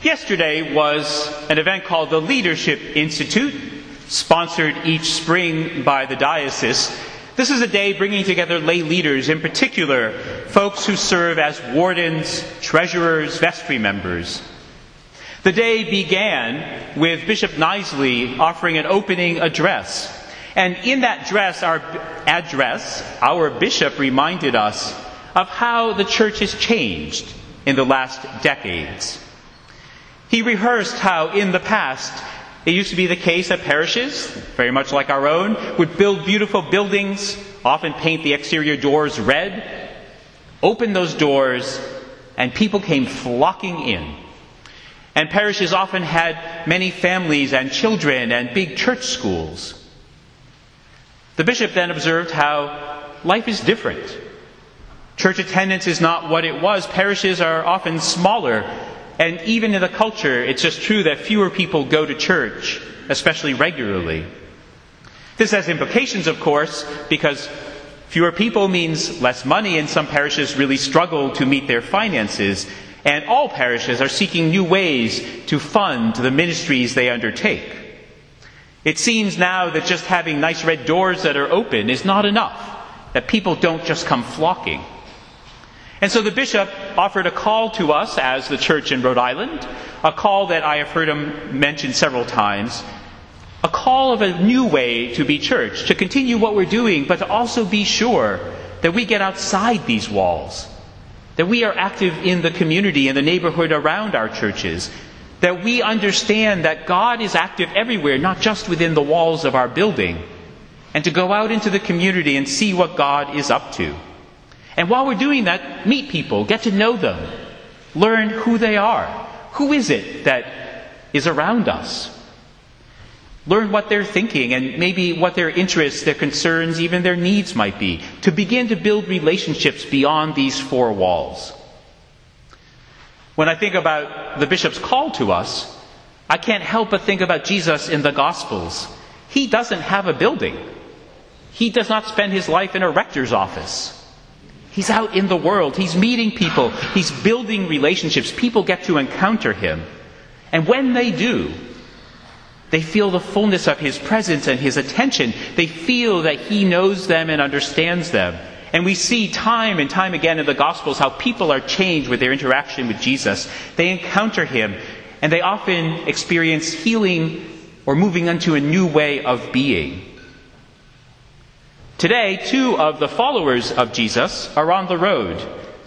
Yesterday was an event called the Leadership Institute, sponsored each spring by the diocese. This is a day bringing together lay leaders, in particular, folks who serve as wardens, treasurers, vestry members. The day began with Bishop Knisley offering an opening address. And in that address, our bishop reminded us of how the church has changed in the last decades. He rehearsed how in the past it used to be the case that parishes, very much like our own, would build beautiful buildings, often paint the exterior doors red, open those doors, and people came flocking in. And parishes often had many families and children and big church schools. The bishop then observed how life is different. Church attendance is not what it was. Parishes are often smaller. And even in the culture, it's just true that fewer people go to church, especially regularly. This has implications, of course, because fewer people means less money, and some parishes really struggle to meet their finances. And all parishes are seeking new ways to fund the ministries they undertake. It seems now that just having nice red doors that are open is not enough, that people don't just come flocking. And so the bishop offered a call to us as the church in Rhode Island, a call that I have heard him mention several times, a call of a new way to be church, to continue what we're doing, but to also be sure that we get outside these walls, that we are active in the community, in the neighborhood around our churches, that we understand that God is active everywhere, not just within the walls of our building, and to go out into the community and see what God is up to. And while we're doing that, meet people, get to know them, learn who they are. Who is it that is around us? Learn what they're thinking and maybe what their interests, their concerns, even their needs might be, to begin to build relationships beyond these four walls. When I think about the bishop's call to us, I can't help but think about Jesus in the Gospels. He doesn't have a building. He does not spend his life in a rector's office. He's out in the world. He's meeting people. He's building relationships. People get to encounter him. And when they do, they feel the fullness of his presence and his attention. They feel that he knows them and understands them. And we see time and time again in the Gospels how people are changed with their interaction with Jesus. They encounter him, and they often experience healing or moving into a new way of being. Today, two of the followers of Jesus are on the road.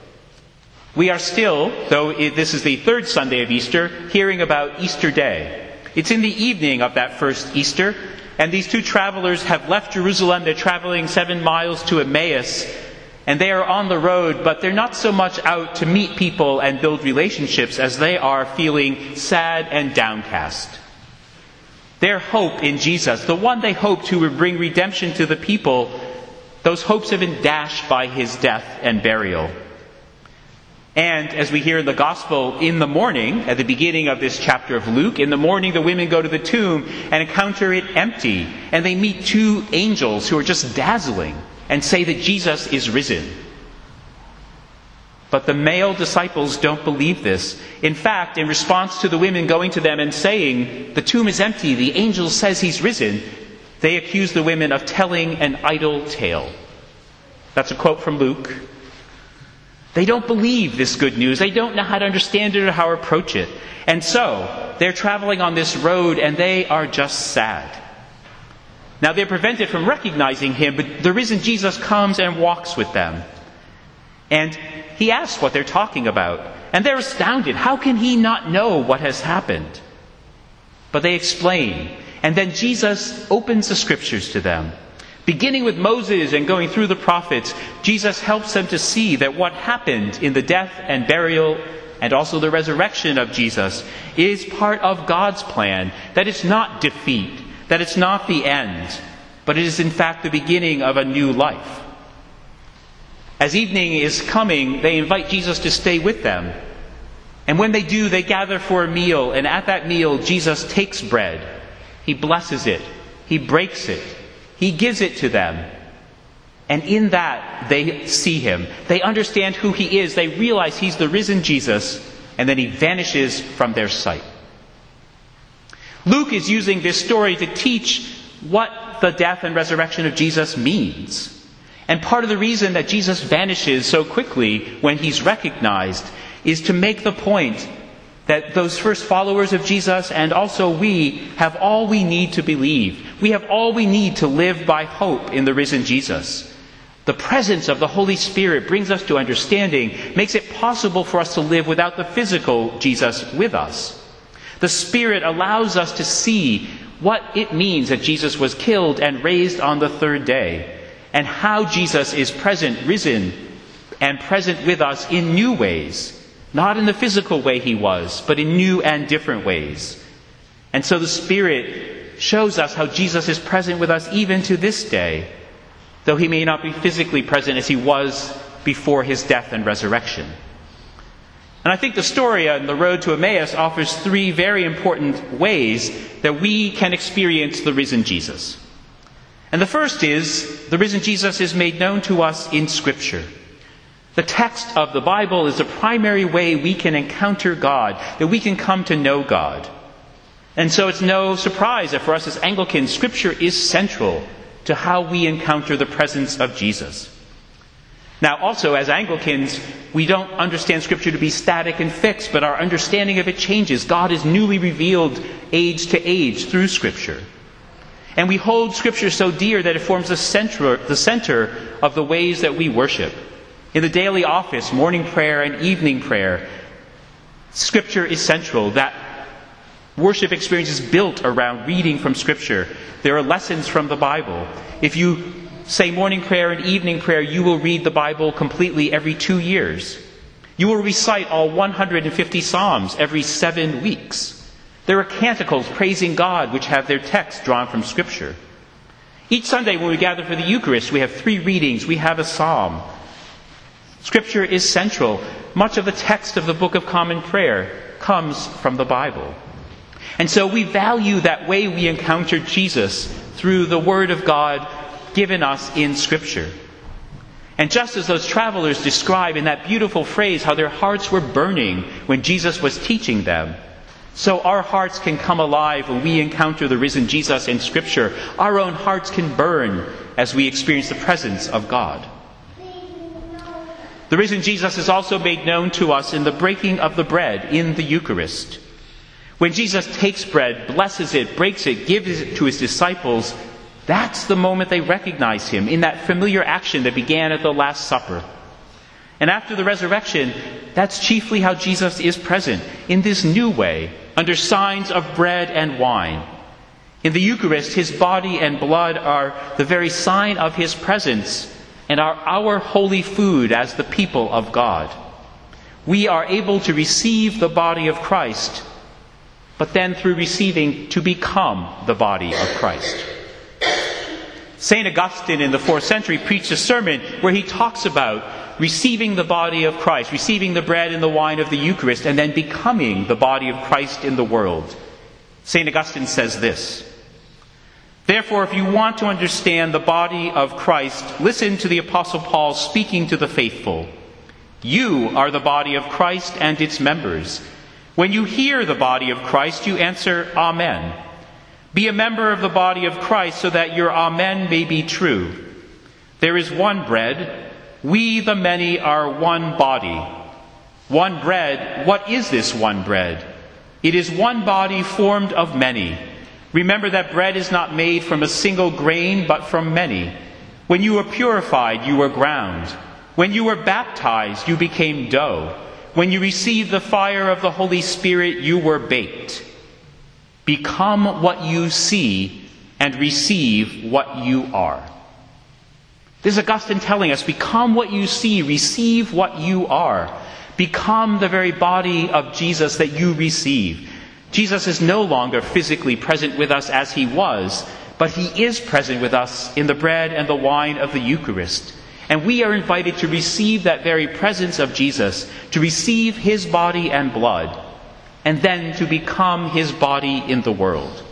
We are still, though this is the third Sunday of Easter, hearing about Easter Day. It's in the evening of that first Easter, and these two travelers have left Jerusalem. They're traveling 7 miles to Emmaus, and they are on the road, but they're not so much out to meet people and build relationships as they are feeling sad and downcast. Their hope in Jesus, the one they hoped who would bring redemption to the people, those hopes have been dashed by his death and burial. And as we hear in the Gospel, in the morning, at the beginning of this chapter of Luke, in the morning the women go to the tomb and encounter it empty. And they meet two angels who are just dazzling and say that Jesus is risen. But the male disciples don't believe this. In fact, in response to the women going to them and saying, the tomb is empty, the angel says he's risen, they accuse the women of telling an idle tale. That's a quote from Luke. They don't believe this good news. They don't know how to understand it or how to approach it. And so, they're traveling on this road and they are just sad. Now, they're prevented from recognizing him, but the risen Jesus comes and walks with them. And he asks what they're talking about. And they're astounded. How can he not know what has happened? But they explain. And then Jesus opens the scriptures to them. Beginning with Moses and going through the prophets, Jesus helps them to see that what happened in the death and burial and also the resurrection of Jesus is part of God's plan. That it's not defeat. That it's not the end. But it is in fact the beginning of a new life. As evening is coming, they invite Jesus to stay with them. And when they do, they gather for a meal. And at that meal, Jesus takes bread. He blesses it. He breaks it. He gives it to them. And in that, they see him. They understand who he is. They realize he's the risen Jesus. and then he vanishes from their sight. Luke is using this story to teach what the death and resurrection of Jesus means. And part of the reason that Jesus vanishes so quickly when he's recognized is to make the point that those first followers of Jesus and also we have all we need to believe. We have all we need to live by hope in the risen Jesus. The presence of the Holy Spirit brings us to understanding, makes it possible for us to live without the physical Jesus with us. The Spirit allows us to see what it means that Jesus was killed and raised on the third day, and how Jesus is present, risen, and present with us in new ways. Not in the physical way he was, but in new and different ways. And so the Spirit shows us how Jesus is present with us even to this day, though he may not be physically present as he was before his death and resurrection. And I think the story on the road to Emmaus offers three very important ways that we can experience the risen Jesus. And the first is, the risen Jesus is made known to us in Scripture. The text of the Bible is the primary way we can encounter God, that we can come to know God. And so it's no surprise that for us as Anglicans, Scripture is central to how we encounter the presence of Jesus. Now also, as Anglicans, we don't understand Scripture to be static and fixed, but our understanding of it changes. God is newly revealed age to age through Scripture. And we hold Scripture so dear that it forms the center of the ways that we worship. In the daily office, morning prayer and evening prayer, Scripture is central. That worship experience is built around reading from Scripture. There are lessons from the Bible. If you say morning prayer and evening prayer, you will read the Bible completely every 2 years. You will recite all 150 Psalms every 7 weeks. There are canticles praising God which have their text drawn from Scripture. Each Sunday when we gather for the Eucharist, we have 3 readings, we have a psalm. Scripture is central. Much of the text of the Book of Common Prayer comes from the Bible. And so we value that way we encounter Jesus through the Word of God given us in Scripture. And just as those travelers describe in that beautiful phrase how their hearts were burning when Jesus was teaching them, so our hearts can come alive when we encounter the risen Jesus in Scripture. Our own hearts can burn as we experience the presence of God. The risen Jesus is also made known to us in the breaking of the bread in the Eucharist. When Jesus takes bread, blesses it, breaks it, gives it to his disciples, that's the moment they recognize him in that familiar action that began at the Last Supper. And after the resurrection, that's chiefly how Jesus is present, in this new way, under signs of bread and wine. In the Eucharist, his body and blood are the very sign of his presence and are our holy food as the people of God. We are able to receive the body of Christ, but then through receiving to become the body of Christ. St. Augustine in the 4th century preached a sermon where he talks about receiving the body of Christ, receiving the bread and the wine of the Eucharist, and then becoming the body of Christ in the world. St. Augustine says this: "Therefore, if you want to understand the body of Christ, listen to the Apostle Paul speaking to the faithful. You are the body of Christ and its members. When you hear the body of Christ, you answer, Amen. Be a member of the body of Christ so that your Amen may be true. There is one bread. We, the many, are one body. One bread. What is this one bread? It is one body formed of many. Remember that bread is not made from a single grain, but from many. When you were purified, you were ground. When you were baptized, you became dough. When you received the fire of the Holy Spirit, you were baked. Become what you see and receive what you are." This is Augustine telling us, become what you see, receive what you are. Become the very body of Jesus that you receive. Jesus is no longer physically present with us as he was, but he is present with us in the bread and the wine of the Eucharist. And we are invited to receive that very presence of Jesus, to receive his body and blood, and then to become his body in the world.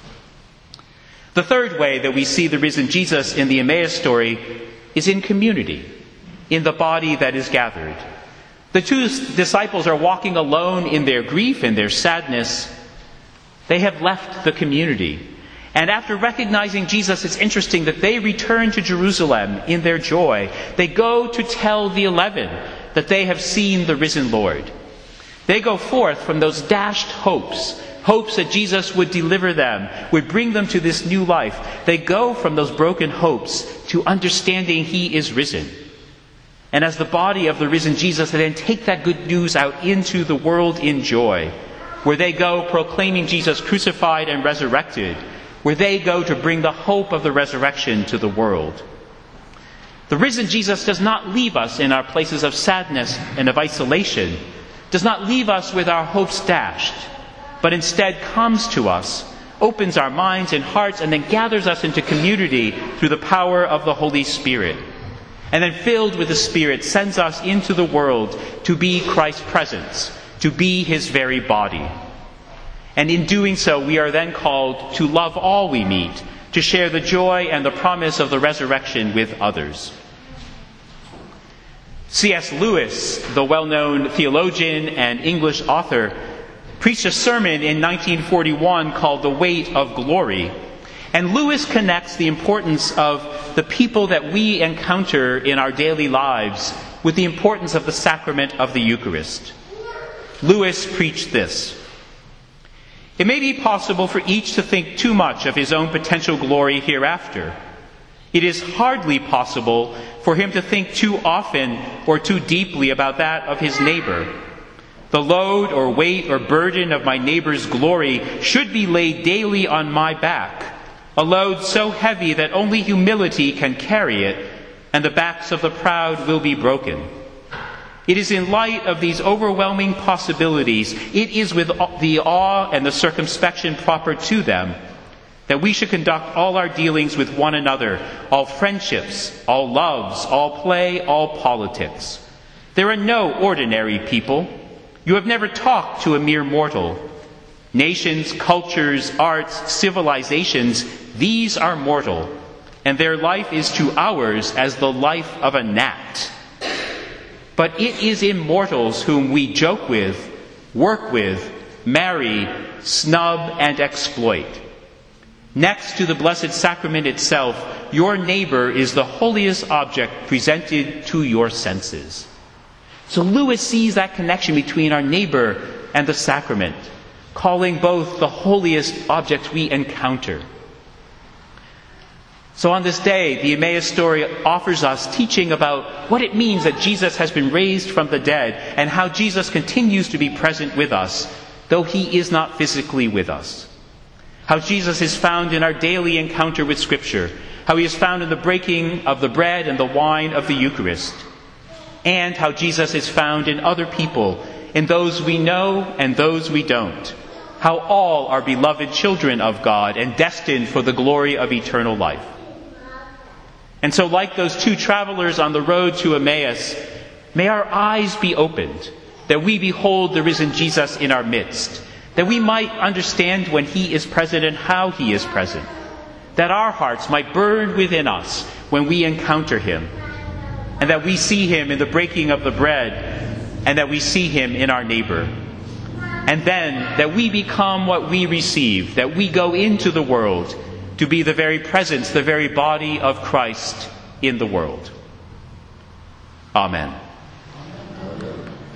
The third way that we see the risen Jesus in the Emmaus story is in community, in the body that is gathered. The two disciples are walking alone in their grief and their sadness. They have left the community. And after recognizing Jesus, it's interesting that they return to Jerusalem in their joy. They go to tell the 11 that they have seen the risen Lord. They go forth from those dashed hopes that Jesus would deliver them, would bring them to this new life. They go from those broken hopes to understanding He is risen. And as the body of the risen Jesus, they then take that good news out into the world in joy, where they go proclaiming Jesus crucified and resurrected, where they go to bring the hope of the resurrection to the world. The risen Jesus does not leave us in our places of sadness and of isolation, does not leave us with our hopes dashed, but instead comes to us, opens our minds and hearts, and then gathers us into community through the power of the Holy Spirit. And then filled with the Spirit, sends us into the world to be Christ's presence, to be His very body. And in doing so, we are then called to love all we meet, to share the joy and the promise of the resurrection with others. C.S. Lewis, the well-known theologian and English author, preached a sermon in 1941 called The Weight of Glory. And Lewis connects the importance of the people that we encounter in our daily lives with the importance of the sacrament of the Eucharist. Lewis preached this: "It may be possible for each to think too much of his own potential glory hereafter. It is hardly possible for him to think too often or too deeply about that of his neighbor. The load or weight or burden of my neighbor's glory should be laid daily on my back, a load so heavy that only humility can carry it, and the backs of the proud will be broken. It is in light of these overwhelming possibilities, it is with the awe and the circumspection proper to them, that we should conduct all our dealings with one another, all friendships, all loves, all play, all politics. There are no ordinary people. You have never talked to a mere mortal. Nations, cultures, arts, civilizations, these are mortal, and their life is to ours as the life of a gnat. But it is immortals whom we joke with, work with, marry, snub, and exploit. Next to the Blessed Sacrament itself, your neighbor is the holiest object presented to your senses." So Lewis sees that connection between our neighbor and the sacrament, calling both the holiest objects we encounter. So on this day, the Emmaus story offers us teaching about what it means that Jesus has been raised from the dead and how Jesus continues to be present with us, though He is not physically with us. How Jesus is found in our daily encounter with Scripture, how He is found in the breaking of the bread and the wine of the Eucharist, and how Jesus is found in other people, in those we know and those we don't, how all are beloved children of God and destined for the glory of eternal life. And so, like those two travelers on the road to Emmaus, may our eyes be opened, that we behold the risen Jesus in our midst, that we might understand when He is present and how He is present, that our hearts might burn within us when we encounter Him, and that we see Him in the breaking of the bread, and that we see Him in our neighbor. And then that we become what we receive, that we go into the world to be the very presence, the very body of Christ in the world. Amen.